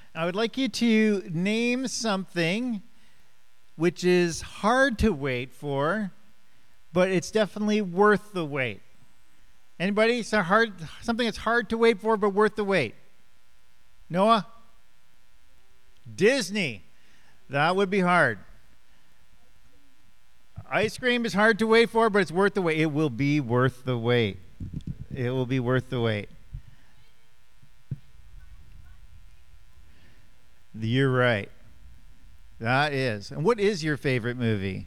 I would like you to name something which is hard to wait for, but it's definitely worth the wait. Anybody? Something that's hard to wait for, but worth the wait. Noah? Disney. That would be hard. Ice cream is hard to wait for, but it's worth the wait. It will be worth the wait. It will be worth the wait. You're right. That is. And what is your favorite movie?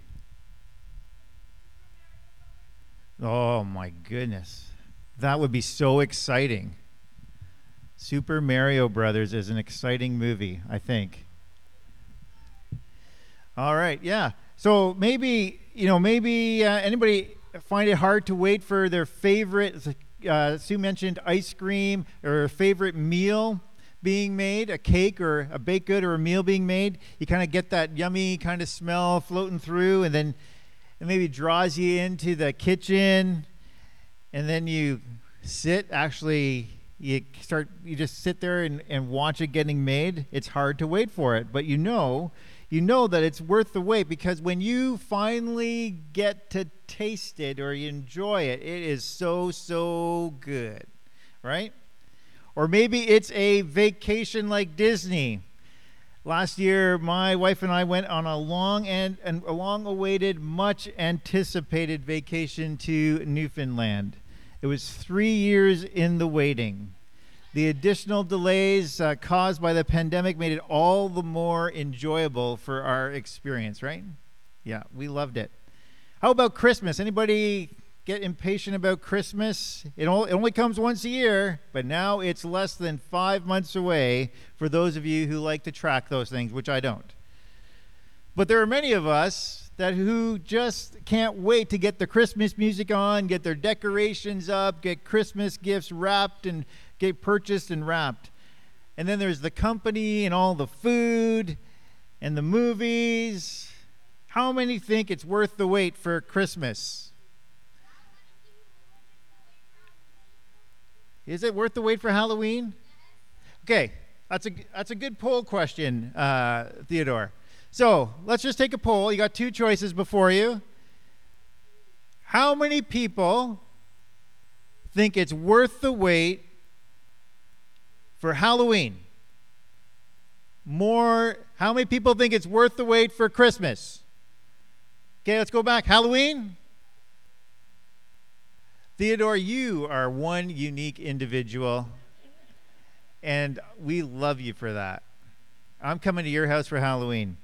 Oh my goodness. That would be so exciting. Super Mario Brothers is an exciting movie, I think. All right, yeah. So maybe anybody find it hard to wait for their favorite, Sue mentioned ice cream, or favorite meal being made, a cake or a baked good or a meal being made. You kind of get that yummy kind of smell floating through, and then it maybe draws you into the kitchen, and then you sit, you just sit there and watch it getting made. It's hard to wait for it, but you know that it's worth the wait, because when you finally get to taste it or you enjoy it, it is so good, right? Or maybe it's a vacation like Disney. Last year, my wife and I went on a long-awaited, much-anticipated vacation to Newfoundland. It was 3 years in the waiting. The additional delays caused by the pandemic made it all the more enjoyable for our experience, right? Yeah, we loved it. How about Christmas? Anybody get impatient about Christmas? It only comes once a year, but now it's less than 5 months away for those of you who like to track those things, which I don't. But there are many of us who just can't wait to get the Christmas music on, get their decorations up, get Christmas gifts wrapped and get purchased and wrapped. And then there's the company and all the food and the movies. How many think it's worth the wait for Christmas? Is it worth the wait for Halloween? Okay, that's a good poll question, Theodore. So let's just take a poll. You got two choices before you. How many people think it's worth the wait for Halloween? How many people think it's worth the wait for Christmas? Okay, let's go back. Halloween? Theodore, you are one unique individual, and we love you for that. I'm coming to your house for Halloween.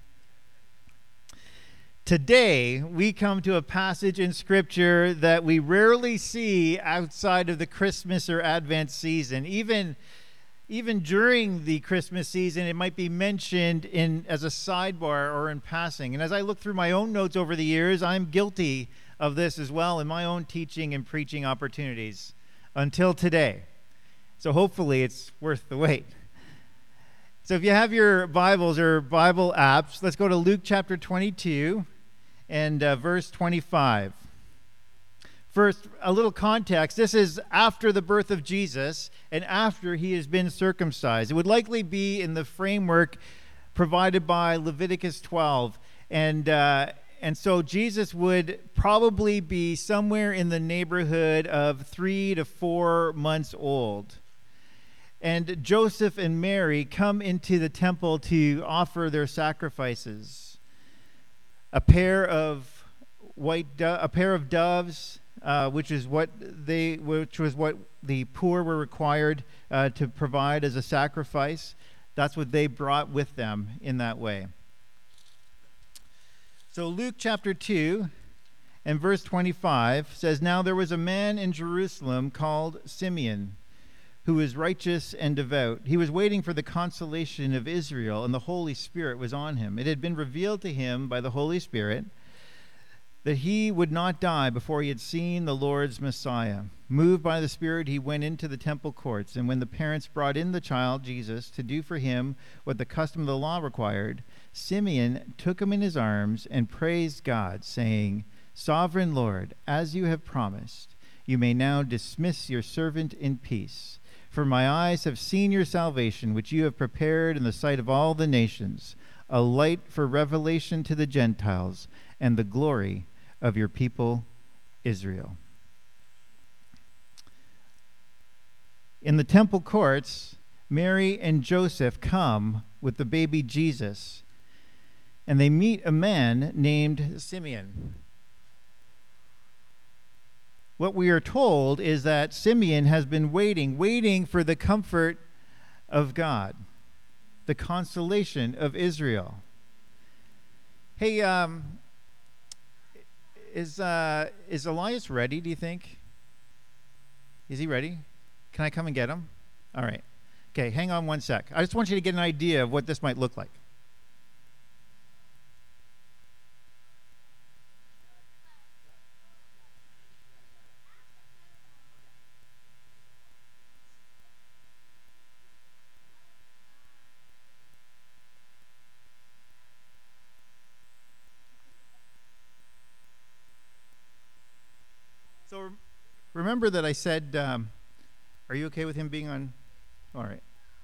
Today, we come to a passage in Scripture that we rarely see outside of the Christmas or Advent season. Even during the Christmas season, it might be mentioned as a sidebar or in passing. And as I look through my own notes over the years, I'm guilty of this as well in my own teaching and preaching opportunities until today. So hopefully it's worth the wait. So if you have your Bibles or Bible apps, let's go to Luke chapter 22 and verse 25. First, a little context. This is after the birth of Jesus and after he has been circumcised. It would likely be in the framework provided by Leviticus 12. And so Jesus would probably be somewhere in the neighborhood of 3 to 4 months old. And Joseph and Mary come into the temple to offer their sacrifices. A pair of doves, which was what the poor were required to provide as a sacrifice. That's what they brought with them in that way. So Luke chapter 2 and verse 25 says, "Now there was a man in Jerusalem called Simeon, who was righteous and devout. He was waiting for the consolation of Israel, and the Holy Spirit was on him. It had been revealed to him by the Holy Spirit that he would not die before he had seen the Lord's Messiah. Moved by the Spirit, he went into the temple courts, and when the parents brought in the child Jesus to do for him what the custom of the law required, Simeon took him in his arms and praised God, saying, 'Sovereign Lord, as you have promised, you may now dismiss your servant in peace, For my eyes have seen your salvation, which you have prepared in the sight of all the nations, a light for revelation to the Gentiles, and the glory of your people Israel. In the temple courts, Mary and Joseph come with the baby Jesus, and they meet a man named Simeon. What we are told is that Simeon has been waiting for the comfort of God, the consolation of Israel. Hey, is Elias ready, do you think? Is he ready? Can I come and get him? All right. Okay, hang on one sec. I just want you to get an idea of what this might look like. So remember that I said, are you okay with him being on? All right.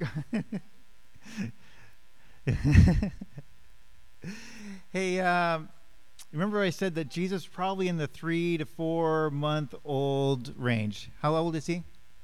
Hey, remember I said that Jesus is probably in the 3 to 4 month old range. How old is he?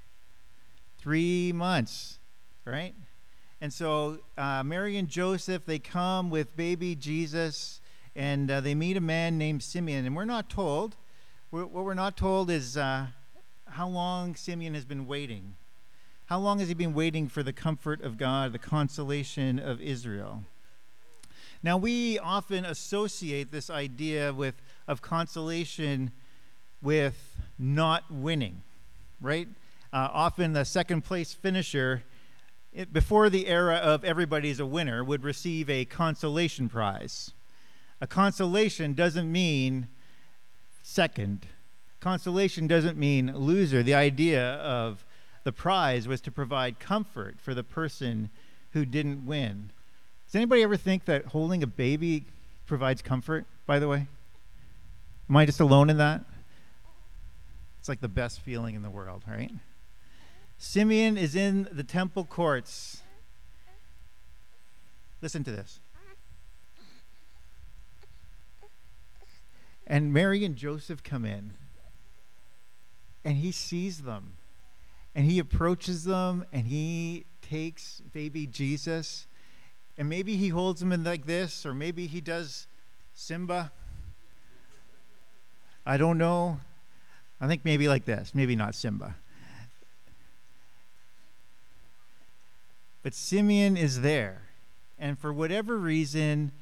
3 months, right? And so Mary and Joseph, they come with baby Jesus, and they meet a man named Simeon. And we're not told. What we're not told is how long Simeon has been waiting. How long has he been waiting for the comfort of God, the consolation of Israel? Now, we often associate this idea of consolation with not winning, right? Often the second place finisher, before the era of everybody's a winner, would receive a consolation prize. A consolation doesn't mean second. Consolation doesn't mean loser. The idea of the prize was to provide comfort for the person who didn't win. Does anybody ever think that holding a baby provides comfort, by the way? Am I just alone in that? It's like the best feeling in the world, right? Simeon is in the temple courts. Listen to this. And Mary and Joseph come in, and he sees them, and he approaches them, and he takes baby Jesus, and maybe he holds him in like this, or maybe he does Simba. I don't know. I think maybe like this, maybe not Simba. But Simeon is there, and for whatever reason,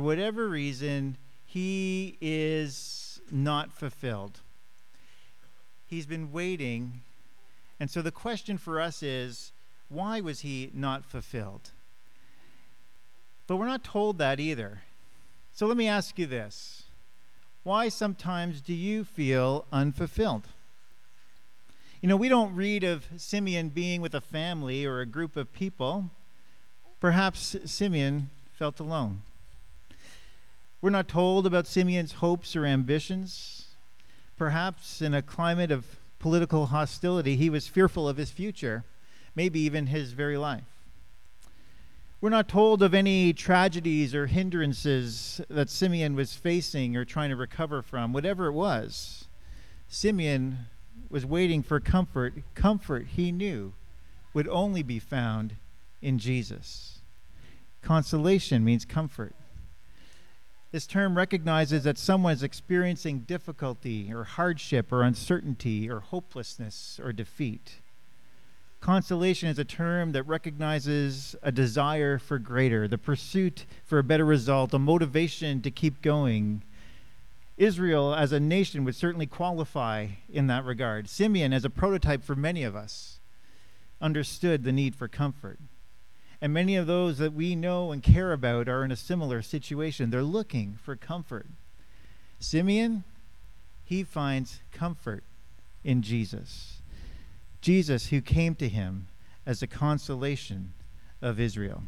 he is not fulfilled. He's been waiting. And so the question for us is, why was he not fulfilled? But we're not told that either. So let me ask you this. Why sometimes do you feel unfulfilled? You know, we don't read of Simeon being with a family or a group of people. Perhaps Simeon felt alone. We're not told about Simeon's hopes or ambitions. Perhaps in a climate of political hostility, he was fearful of his future, maybe even his very life. We're not told of any tragedies or hindrances that Simeon was facing or trying to recover from. Whatever it was, Simeon was waiting for comfort. Comfort, he knew, would only be found in Jesus. Consolation means comfort. This term recognizes that someone is experiencing difficulty or hardship or uncertainty or hopelessness or defeat. Consolation is a term that recognizes a desire for greater, the pursuit for a better result, a motivation to keep going. Israel as a nation would certainly qualify in that regard. Simeon, as a prototype for many of us, understood the need for comfort. And many of those that we know and care about are in a similar situation. They're looking for comfort. Simeon, he finds comfort in Jesus. Jesus, who came to him as a consolation of Israel.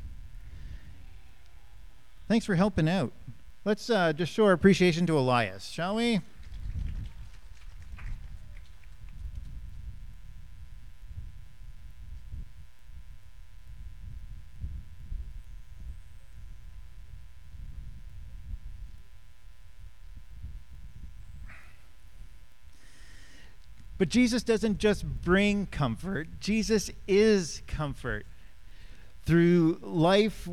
Thanks for helping out. Let's just show our appreciation to Elias, shall we? But Jesus doesn't just bring comfort. Jesus is comfort. Through life,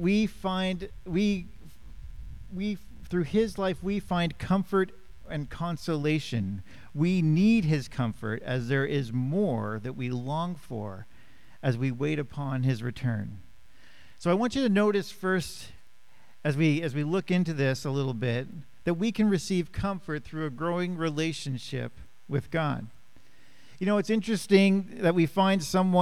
through his life, we find comfort and consolation. We need his comfort as there is more that we long for as we wait upon his return. So I want you to notice first, as we look into this a little bit, that we can receive comfort through a growing relationship with God. You know, it's interesting that we find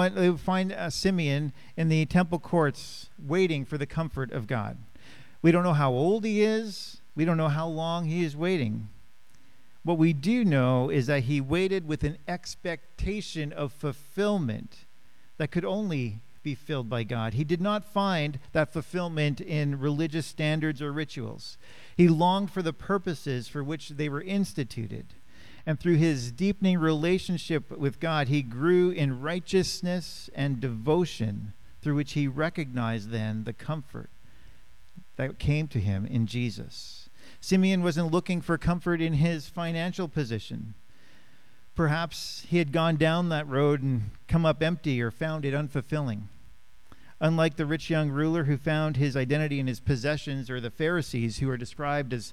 Simeon in the temple courts waiting for the comfort of God. We don't know how old he is. We don't know how long he is waiting. What we do know is that he waited with an expectation of fulfillment that could only be filled by God. He did not find that fulfillment in religious standards or rituals. He longed for the purposes for which they were instituted. And through his deepening relationship with God, he grew in righteousness and devotion, through which he recognized then the comfort that came to him in Jesus. Simeon wasn't looking for comfort in his financial position. Perhaps he had gone down that road and come up empty or found it unfulfilling. Unlike the rich young ruler who found his identity in his possessions, or the Pharisees who are described as,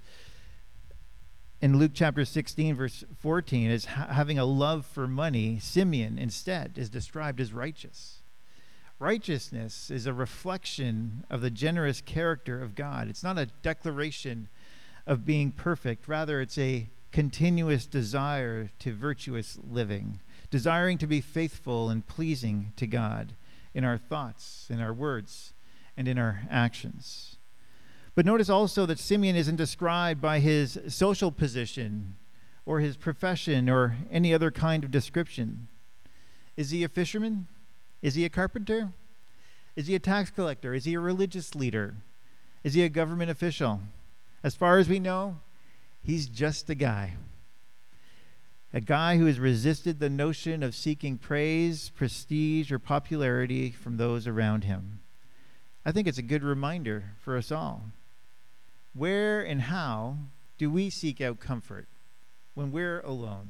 in Luke chapter 16, verse 14, as having a love for money, Simeon instead is described as righteous. Righteousness is a reflection of the generous character of God. It's not a declaration of being perfect. Rather, it's a continuous desire to virtuous living, desiring to be faithful and pleasing to God in our thoughts, in our words, and in our actions. But notice also that Simeon isn't described by his social position or his profession or any other kind of description. Is he a fisherman? Is he a carpenter? Is he a tax collector? Is he a religious leader? Is he a government official? As far as we know, he's just a guy. A guy who has resisted the notion of seeking praise, prestige, or popularity from those around him. I think it's a good reminder for us all. Where and how do we seek out comfort when we're alone?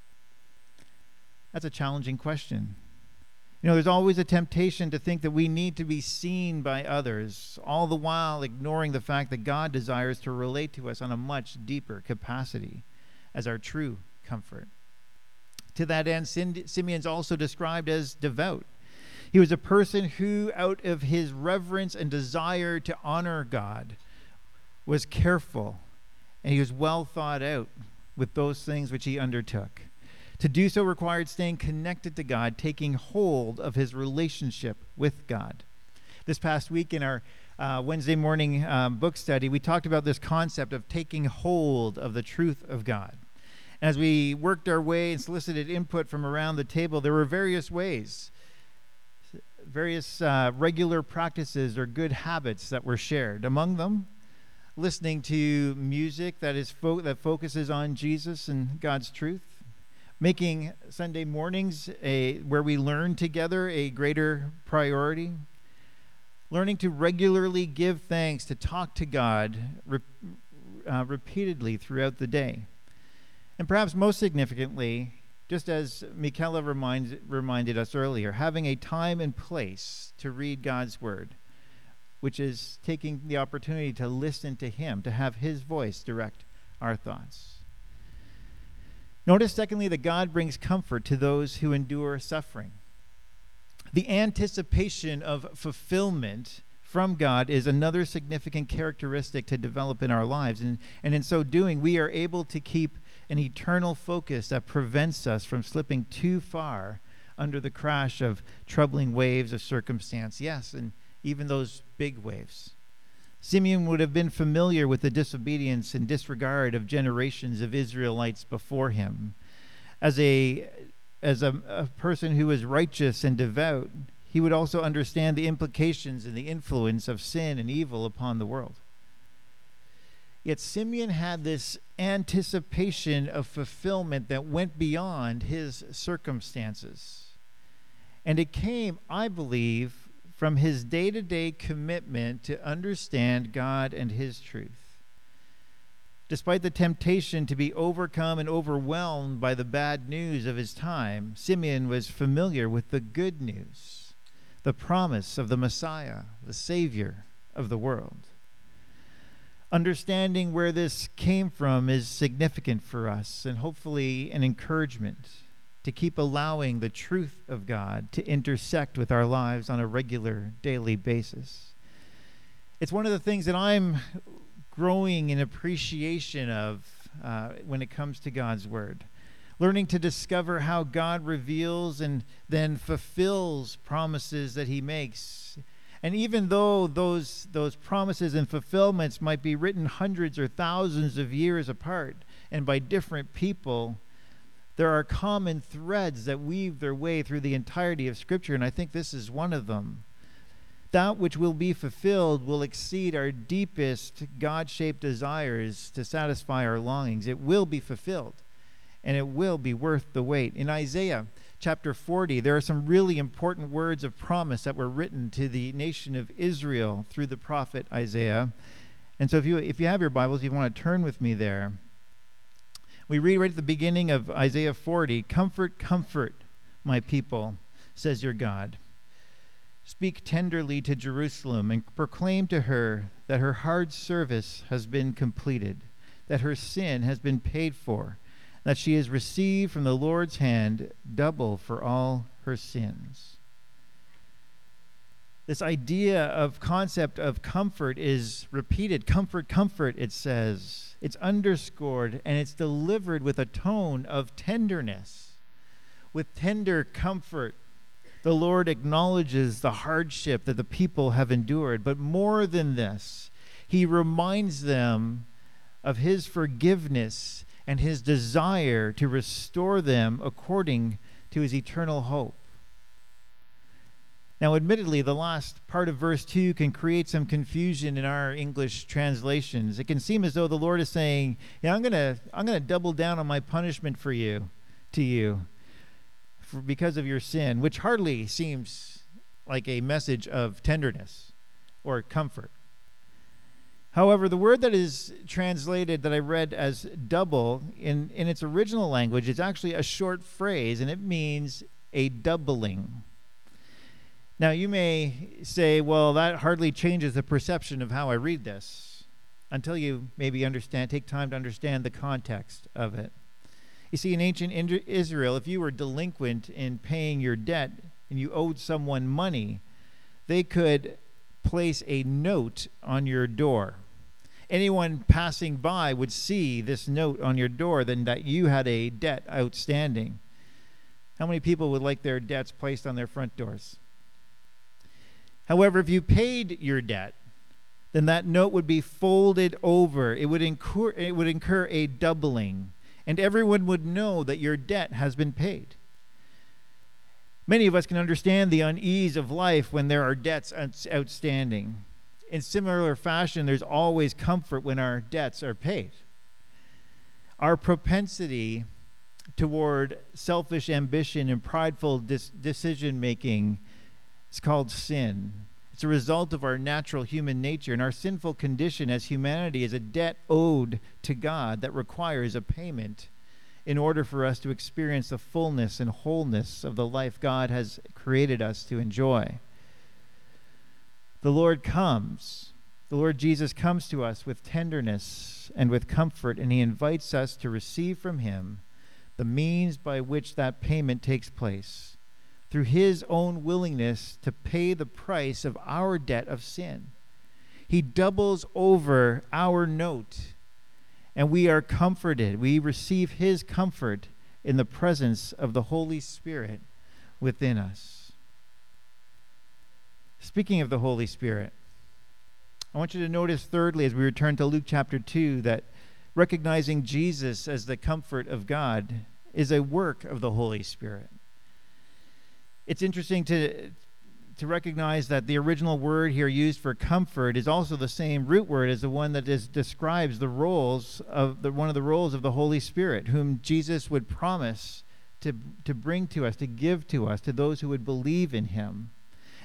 That's a challenging question. You know, there's always a temptation to think that we need to be seen by others, all the while ignoring the fact that God desires to relate to us on a much deeper capacity as our true comfort. To that end, Simeon's also described as devout. He was a person who, out of his reverence and desire to honor God, was careful, and he was well thought out with those things which he undertook. To do so required staying connected to God, taking hold of his relationship with God. This past week in our Wednesday morning book study, we talked about this concept of taking hold of the truth of God. As we worked our way and solicited input from around the table, there were various ways, various regular practices or good habits that were shared. Among them, listening to music that focuses on Jesus and God's truth, making Sunday mornings where we learn together a greater priority, learning to regularly give thanks, to talk to God repeatedly throughout the day. And perhaps most significantly, just as Michaela reminded us earlier, having a time and place to read God's word, which is taking the opportunity to listen to him, to have his voice direct our thoughts. Notice, secondly, that God brings comfort to those who endure suffering. The anticipation of fulfillment from God is another significant characteristic to develop in our lives. And in so doing, we are able to keep an eternal focus that prevents us from slipping too far under the crash of troubling waves of circumstance. Yes, and even those big waves. Simeon would have been familiar with the disobedience and disregard of generations of Israelites before him. As a person who was righteous and devout, he would also understand the implications and the influence of sin and evil upon the world. Yet Simeon had this anticipation of fulfillment that went beyond his circumstances. And it came, I believe, from his day-to-day commitment to understand God and his truth. Despite the temptation to be overcome and overwhelmed by the bad news of his time, Simeon was familiar with the good news, the promise of the Messiah, the Savior of the world. Understanding where this came from is significant for us and hopefully an encouragement to keep allowing the truth of God to intersect with our lives on a regular, daily basis. It's one of the things that I'm growing in appreciation of when it comes to God's Word. Learning to discover how God reveals and then fulfills promises that he makes. And even though those promises and fulfillments might be written hundreds or thousands of years apart and by different people, there are common threads that weave their way through the entirety of Scripture, and I think this is one of them. That which will be fulfilled will exceed our deepest God-shaped desires to satisfy our longings. It will be fulfilled, and it will be worth the wait. In Isaiah chapter 40, there are some really important words of promise that were written to the nation of Israel through the prophet Isaiah. And so if you have your Bibles, if you want to turn with me there, we read right at the beginning of Isaiah 40, "Comfort, comfort my people, says your God. Speak tenderly to Jerusalem and proclaim to her that her hard service has been completed, that her sin has been paid for, that she has received from the Lord's hand double for all her sins." This concept of comfort is repeated. Comfort, comfort, it says. It's underscored and it's delivered with a tone of tenderness. With tender comfort, the Lord acknowledges the hardship that the people have endured. But more than this, he reminds them of his forgiveness and his desire to restore them according to his eternal hope. Now, admittedly, the last part of verse 2 can create some confusion in our English translations. It can seem as though the Lord is saying, I'm going to double down on my punishment to you because of your sin, which hardly seems like a message of tenderness or comfort. However, the word that is translated, that I read as double, in its original language, is actually a short phrase, and it means a doubling. Now, you may say, well, that hardly changes the perception of how I read this, until you maybe take time to understand the context of it. You see, in ancient Israel, if you were delinquent in paying your debt and you owed someone money, they could place a note on your door. Anyone passing by would see this note on your door, then that you had a debt outstanding. How many people would like their debts placed on their front doors? However, if you paid your debt, then that note would be folded over. It would incur a doubling, and everyone would know that your debt has been paid. Many of us can understand the unease of life when there are debts outstanding. In similar fashion, there's always comfort when our debts are paid. Our propensity toward selfish ambition and prideful decision-making is called sin. It's a result of our natural human nature, and our sinful condition as humanity is a debt owed to God that requires a payment in order for us to experience the fullness and wholeness of the life God has created us to enjoy. The Lord Jesus comes to us with tenderness and with comfort, and he invites us to receive from him the means by which that payment takes place, through his own willingness to pay the price of our debt of sin. He doubles over our note, and we are comforted. We receive his comfort in the presence of the Holy Spirit within us. Speaking of the Holy Spirit, I want you to notice thirdly, as we return to Luke chapter 2, that recognizing Jesus as the comfort of God is a work of the Holy Spirit. It's interesting to recognize that the original word here used for comfort is also the same root word as the one that describes one of the roles of the Holy Spirit, whom Jesus would promise to bring to us, to give to us, to those who would believe in him.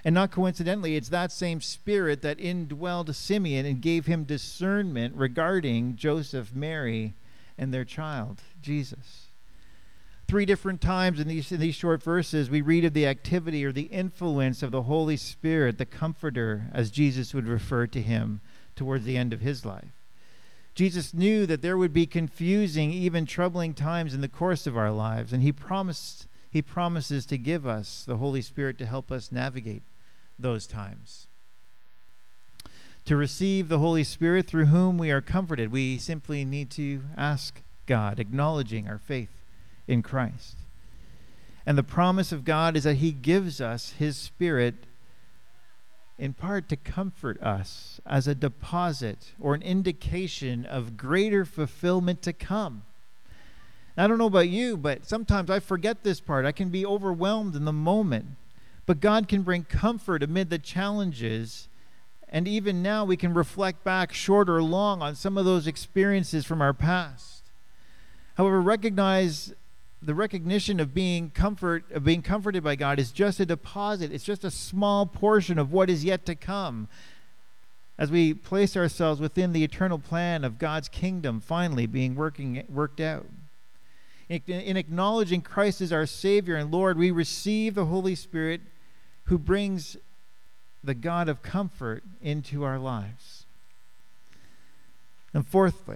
And not coincidentally, it's that same Spirit that indwelled Simeon and gave him discernment regarding Joseph, Mary, and their child, Jesus. 3 different times in these short verses, we read of the activity or the influence of the Holy Spirit, the Comforter, as Jesus would refer to him towards the end of his life. Jesus knew that there would be confusing, even troubling times in the course of our lives, and he promises to give us the Holy Spirit to help us navigate those times. To receive the Holy Spirit through whom we are comforted, we simply need to ask God, acknowledging our faith in Christ. And the promise of God is that he gives us his Spirit in part to comfort us as a deposit or an indication of greater fulfillment to come. I don't know about you, but sometimes I forget this part. I can be overwhelmed in the moment. But God can bring comfort amid the challenges. And even now we can reflect back, short or long, on some of those experiences from our past. However, recognize the recognition of being comforted by God is just a deposit. It's just a small portion of what is yet to come as we place ourselves within the eternal plan of God's kingdom finally being worked out. In acknowledging Christ as our Savior and Lord, we receive the Holy Spirit who brings the God of comfort into our lives. And fourthly,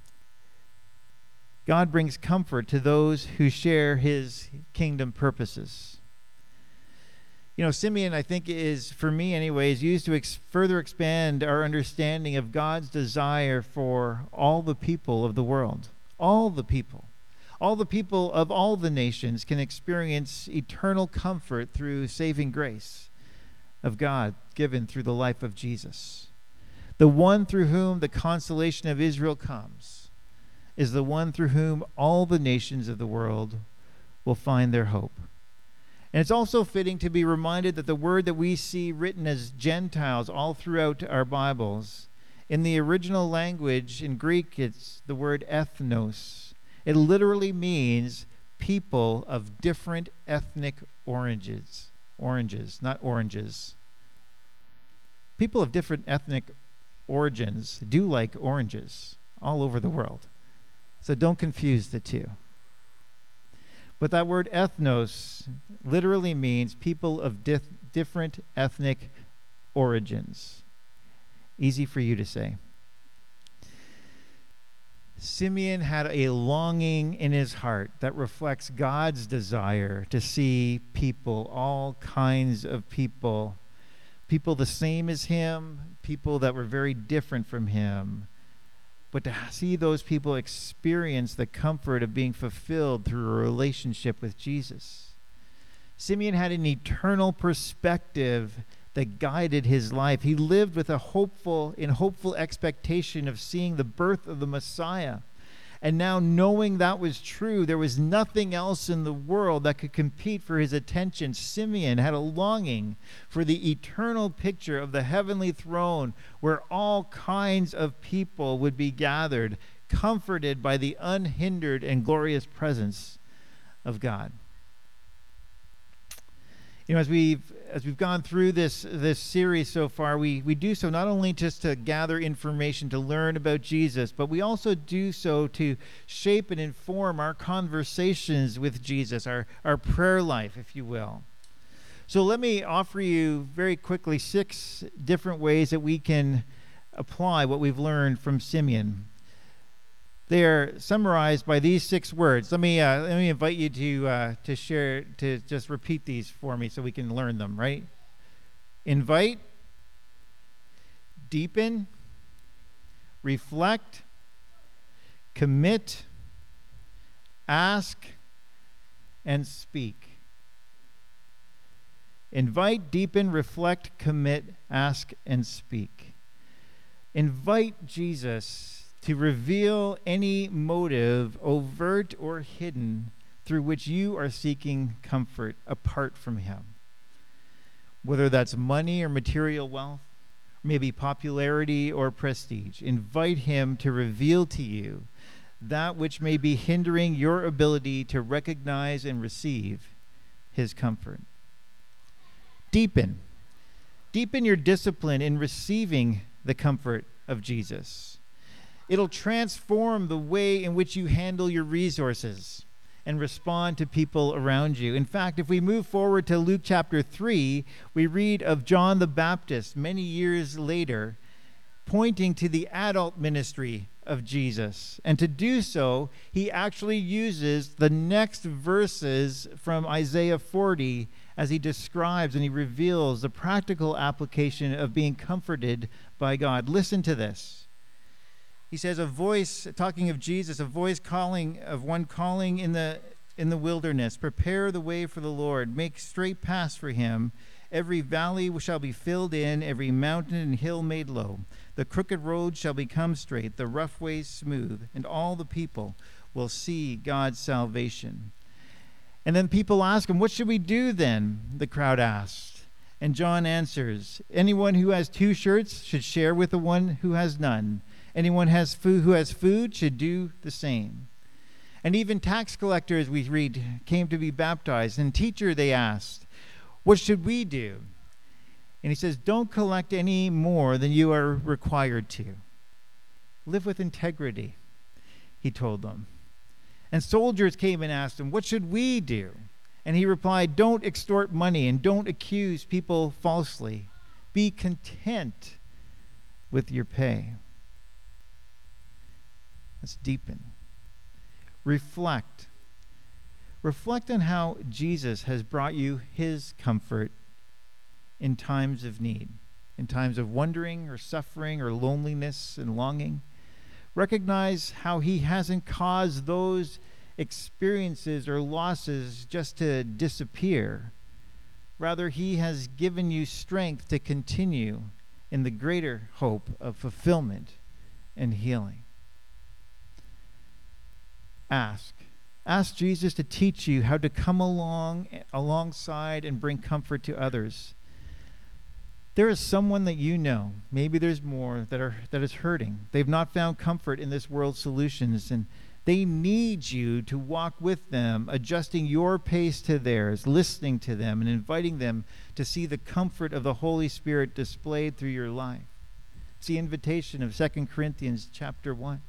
God brings comfort to those who share his kingdom purposes. Simeon, I think, is, for me anyways, used to further expand our understanding of God's desire for all the people of the world. All the people. All the people of all the nations can experience eternal comfort through saving grace of God given through the life of Jesus. The one through whom the consolation of Israel comes is the one through whom all the nations of the world will find their hope. And it's also fitting to be reminded that the word that we see written as Gentiles all throughout our Bibles, in the original language, in Greek, it's the word ethnos. It literally means people of different ethnic oranges, not oranges. People of different ethnic origins do like oranges all over the world. So don't confuse the two. But that word ethnos literally means people of different ethnic origins. Easy for you to say. Simeon had a longing in his heart that reflects God's desire to see people, all kinds of people the same as him, people that were very different from him, but to see those people experience the comfort of being fulfilled through a relationship with Jesus. Simeon had an eternal perspective that guided his life. He lived with hopeful expectation of seeing the birth of the Messiah. And now, knowing that was true, there was nothing else in the world that could compete for his attention. Simeon had a longing for the eternal picture of the heavenly throne where all kinds of people would be gathered, comforted by the unhindered and glorious presence of God. As we've gone through this series so far, we do so not only just to gather information to learn about Jesus, but we also do so to shape and inform our conversations with Jesus, our prayer life, if you will. So let me offer you very quickly 6 different ways that we can apply what we've learned from Simeon. They are summarized by these 6 words. Let me invite you to share, to just repeat these for me so we can learn them, right? Invite, deepen, reflect, commit, ask, and speak. Invite, deepen, reflect, commit, ask, and speak. Invite Jesus to reveal any motive, overt or hidden, through which you are seeking comfort apart from him. Whether that's money or material wealth, maybe popularity or prestige, invite him to reveal to you that which may be hindering your ability to recognize and receive his comfort. Deepen. Deepen your discipline in receiving the comfort of Jesus. It'll transform the way in which you handle your resources and respond to people around you. In fact, if we move forward to Luke chapter 3, we read of John the Baptist many years later pointing to the adult ministry of Jesus. And to do so, he actually uses the next verses from Isaiah 40 as he describes and he reveals the practical application of being comforted by God. Listen to this. He says, a voice, talking of Jesus, a voice calling in the wilderness, prepare the way for the Lord, make straight paths for him. Every valley shall be filled in, every mountain and hill made low. The crooked road shall become straight, the rough ways smooth, and all the people will see God's salvation. And then people ask him, what should we do then? The crowd asked. And John answers, anyone who has 2 shirts should share with the one who has none. Anyone who has food should do the same. And even tax collectors, we read, came to be baptized. And teacher, they asked, what should we do? And he says, don't collect any more than you are required to. Live with integrity, he told them. And soldiers came and asked him, what should we do? And he replied, don't extort money and don't accuse people falsely. Be content with your pay. Let's deepen. Reflect. Reflect on how Jesus has brought you his comfort in times of need, in times of wondering or suffering or loneliness and longing. Recognize how he hasn't caused those experiences or losses just to disappear. Rather, he has given you strength to continue in the greater hope of fulfillment and healing. Ask Jesus to teach you how to come alongside and bring comfort to others. There is someone that you know, maybe there's more, that is hurting. They've not found comfort in this world's solutions, and they need you to walk with them, adjusting your pace to theirs, listening to them, and inviting them to see the comfort of the Holy Spirit displayed through your life. It's the invitation of 2 Corinthians chapter 1.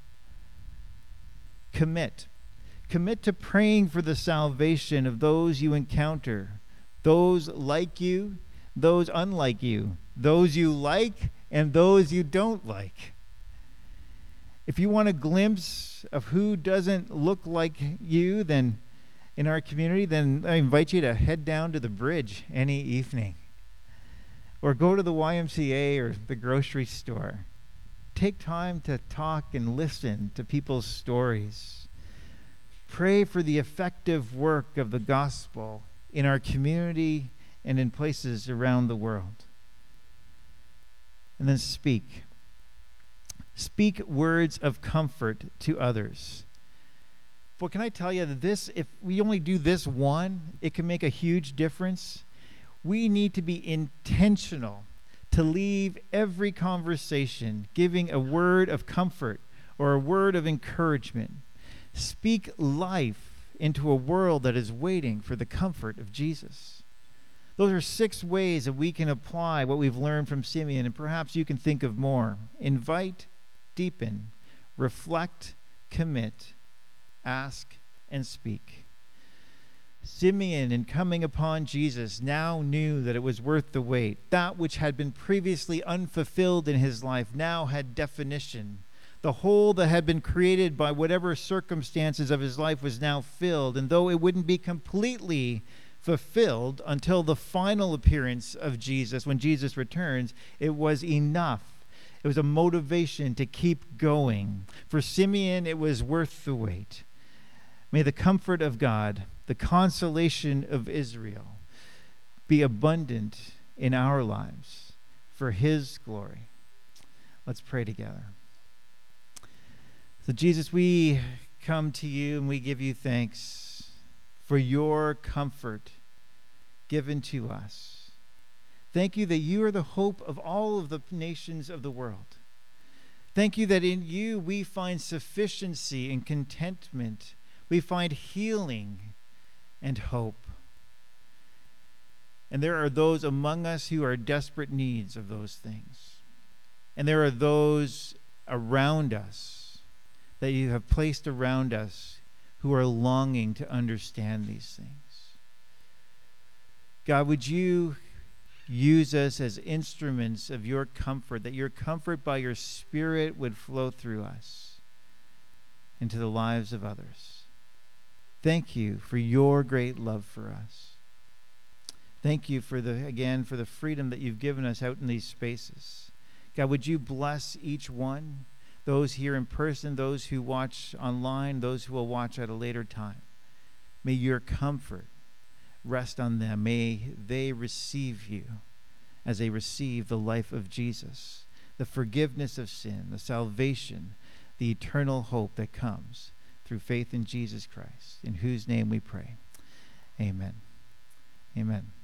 Commit to praying for the salvation of those you encounter, those like you, those unlike you, those you like, and those you don't like. If you want a glimpse of who doesn't look like you, then in our community, then I invite you to head down to the bridge any evening, or go to the YMCA or the grocery store. Take time to talk and listen to people's stories. Pray for the effective work of the gospel in our community and in places around the world. And then speak. Speak words of comfort to others. But can I tell you that if we only do this one, it can make a huge difference. We need to be intentional to leave every conversation giving a word of comfort or a word of encouragement. Speak life into a world that is waiting for the comfort of Jesus. Those are 6 ways that we can apply what we've learned from Simeon, and perhaps you can think of more. Invite, deepen, reflect, commit, ask, and speak. Simeon, in coming upon Jesus, now knew that it was worth the wait. That which had been previously unfulfilled in his life now had definition. The hole that had been created by whatever circumstances of his life was now filled, and though it wouldn't be completely fulfilled until the final appearance of Jesus, when Jesus returns, it was enough. It was a motivation to keep going. For Simeon, it was worth the wait. May the comfort of God, the consolation of Israel, be abundant in our lives for his glory. Let's pray together. So Jesus, we come to you and we give you thanks for your comfort given to us. Thank you that you are the hope of all of the nations of the world. Thank you that in you we find sufficiency and contentment. We find healing and hope. And there are those among us who are desperate needs of those things. And there are those around us that you have placed around us who are longing to understand these things. God, would you use us as instruments of your comfort, that your comfort by your Spirit would flow through us into the lives of others. Thank you for your great love for us. Thank you for the freedom that you've given us out in these spaces. God, would you bless each one, those here in person, those who watch online, those who will watch at a later time. May your comfort rest on them. May they receive you as they receive the life of Jesus, the forgiveness of sin, the salvation, the eternal hope that comes through faith in Jesus Christ, in whose name we pray. Amen. Amen.